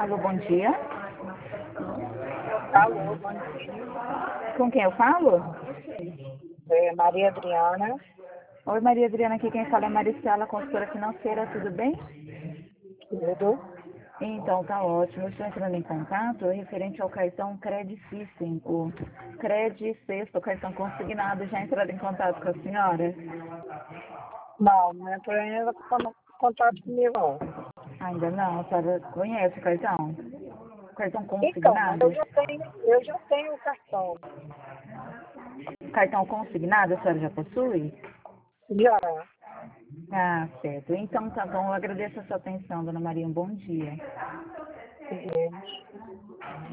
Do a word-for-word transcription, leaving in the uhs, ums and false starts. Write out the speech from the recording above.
Alô, bom dia. Alô, bom dia. Com quem eu falo? É Maria Adriana. Oi, Maria Adriana, aqui quem fala é Maricela, consultora financeira, tudo bem? Tudo. Então, tá ótimo. Eu estou entrando em contato referente ao cartão Credit System, o Credit Sexto, o cartão consignado. Já entraram em contato com a senhora? Não, não entrou ainda com contato comigo, não. Ainda não, a senhora conhece o cartão? O cartão Então, mas eu consignado? já tenho, eu já tenho o cartão. O cartão consignado a senhora já possui? Já. Ah, certo. Então, tá bom. Eu agradeço a sua atenção, dona Maria. Um bom dia. Entende?